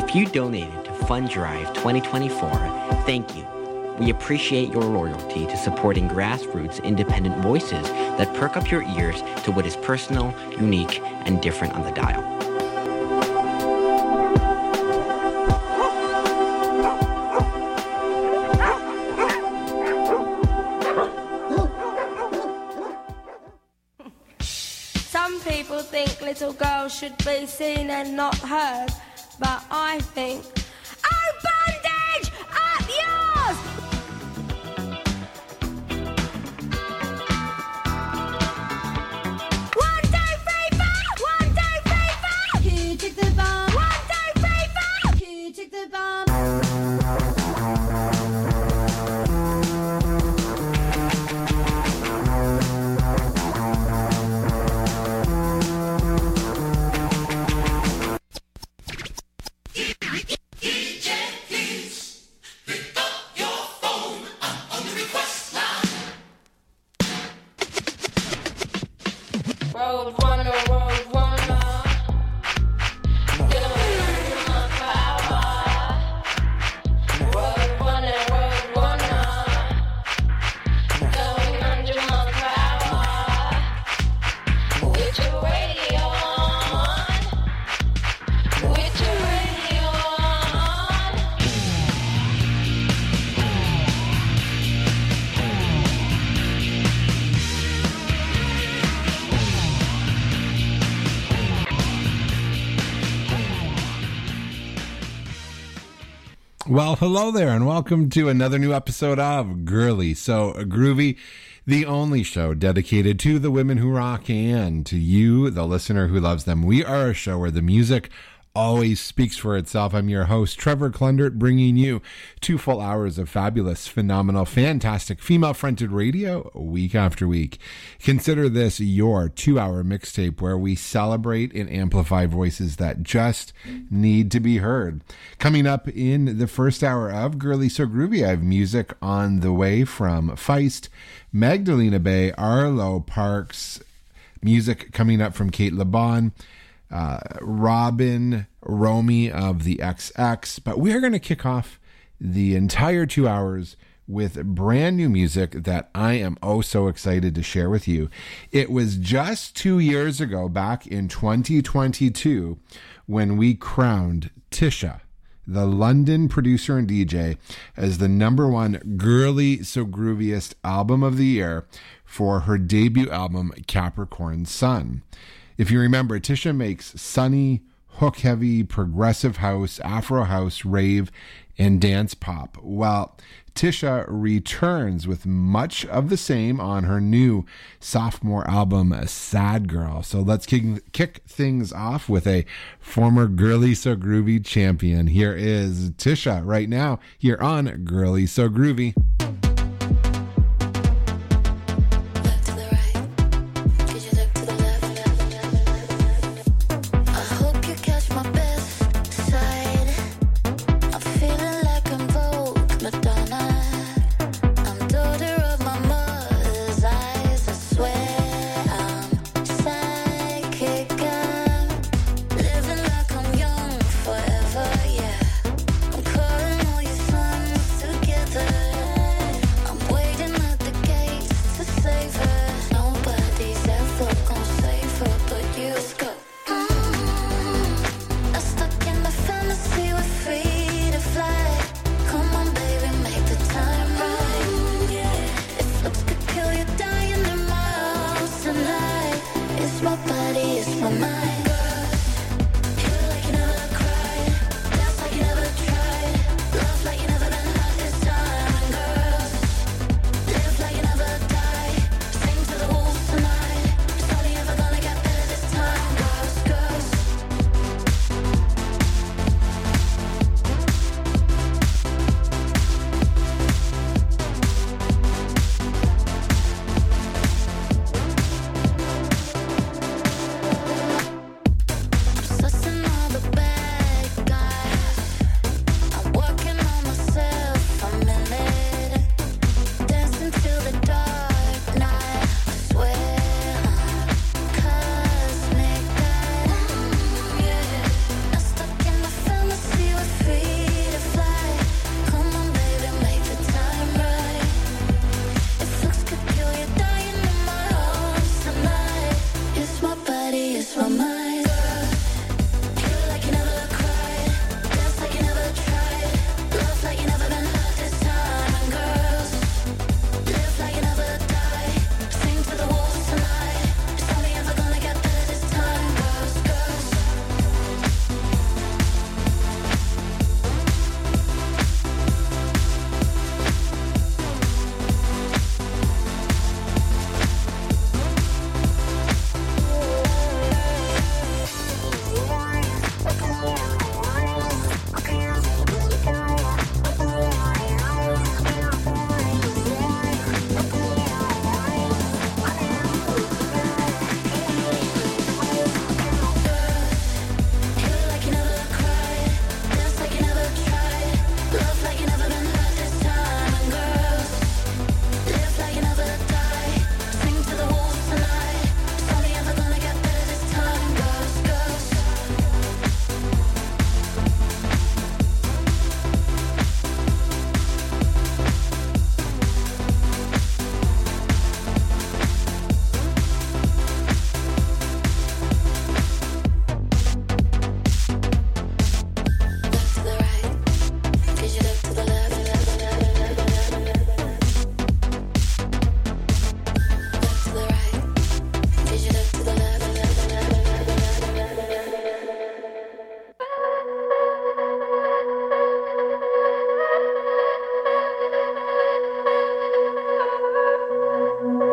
If you donated to Fund Drive 2024, thank you. We appreciate your loyalty to supporting grassroots independent voices that perk up your ears to what is personal, unique, and different on the dial. Some people think little girls should be seen and not heard, but I think, oh, bondage, up yours! One, two, three, four! One, two, three, four! You took the bomb! One, two, three, four! You took the bomb! Well, hello there, and welcome to another new episode of Girly So Groovy, the only show dedicated to the women who rock and to you, the listener who loves them. We are a show where the music always speaks for itself. I'm your host, Trevor Klundert, bringing you 2 full hours of fabulous, phenomenal, fantastic, female-fronted radio week after week. Consider this your 2-hour mixtape where we celebrate and amplify voices that just need to be heard. Coming up in the first hour of Girly So Groovy, I have music on the way from Feist, Magdalena Bay, Arlo Parks, music coming up from Kate LeBon, Robin Romy of the XX, but we are going to kick off the entire 2 hours with brand new music that I am oh so excited to share with you. It was just 2 years ago, back in 2022, when we crowned Tisha, the London producer and DJ, as the #1 Girly So Grooviest album of the year for her debut album, Capricorn Sun. If you remember, Tisha makes sunny, hook-heavy, progressive house, Afro house, rave, and dance pop. Well, Tisha returns with much of the same on her new sophomore album, Sad Girl. So let's kick things off with a former Girly So Groovy champion. Here is Tisha right now here on Girly So Groovy. Forever, yeah. I'm calling all your songs together.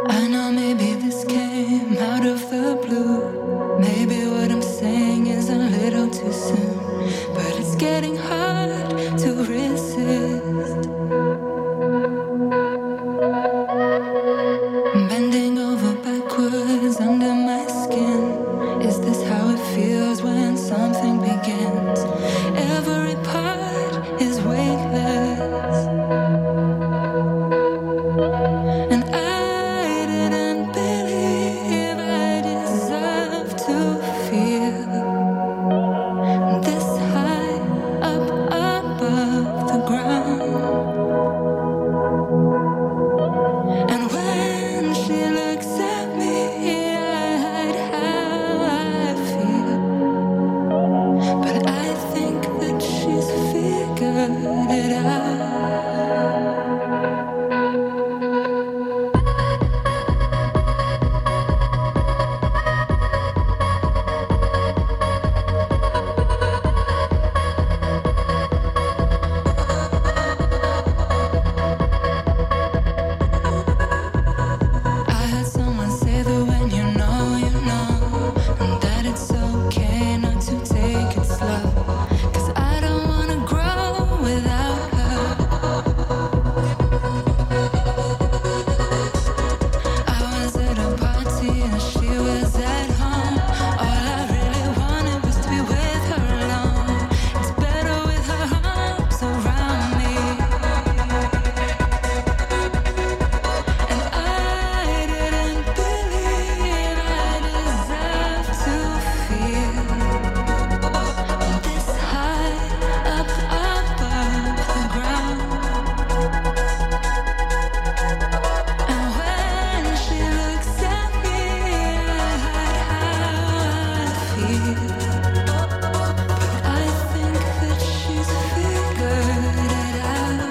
I know maybe this came out of the blue. Maybe what I'm saying is a little too soon, but it's getting hard to resist. Bending over backwards under my skin. Is this how it feels when something begins? Every part is weightless, and I didn't believe I deserved to feel this high up above the ground. And when she looks at me, I hide how I feel, but I think that she's figured it out. I heard someone say that when you know, and that it's okay not to take it slow. 'Cause I don't wanna grow without her. I was at a party and she was at home. All I really wanted was to be with her alone. It's better with her arms around me. And I didn't believe I deserved to feel this high up above the ground. And when she looks at me, I hide how I feel, but I think that she's figured it out.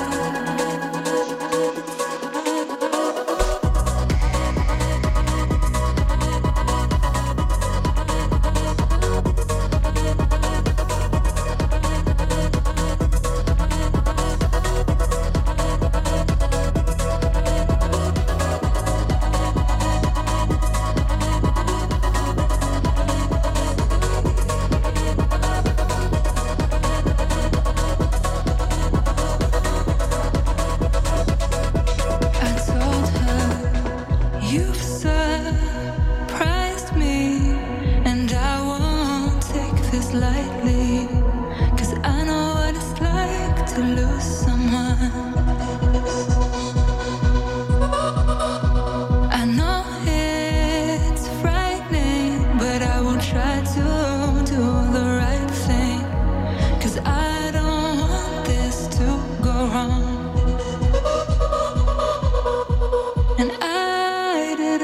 I told her, you've surprised me, and I won't take this lightly. 'Cause I know what it's like to lose someone. I know it's frightening, but I will try to do the right thing. 'Cause I don't want this to go wrong. And I didn't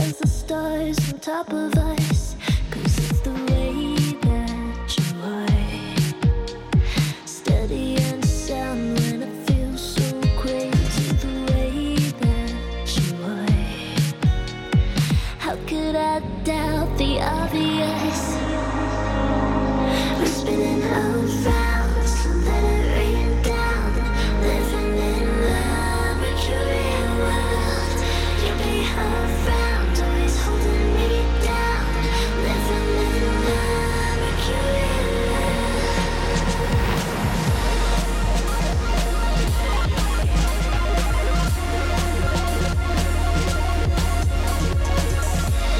as the stars on top of us, 'cause it's the way that you are. Steady and sound when it feels so crazy, the way that you are. How could I doubt the obvious? We're spinning around.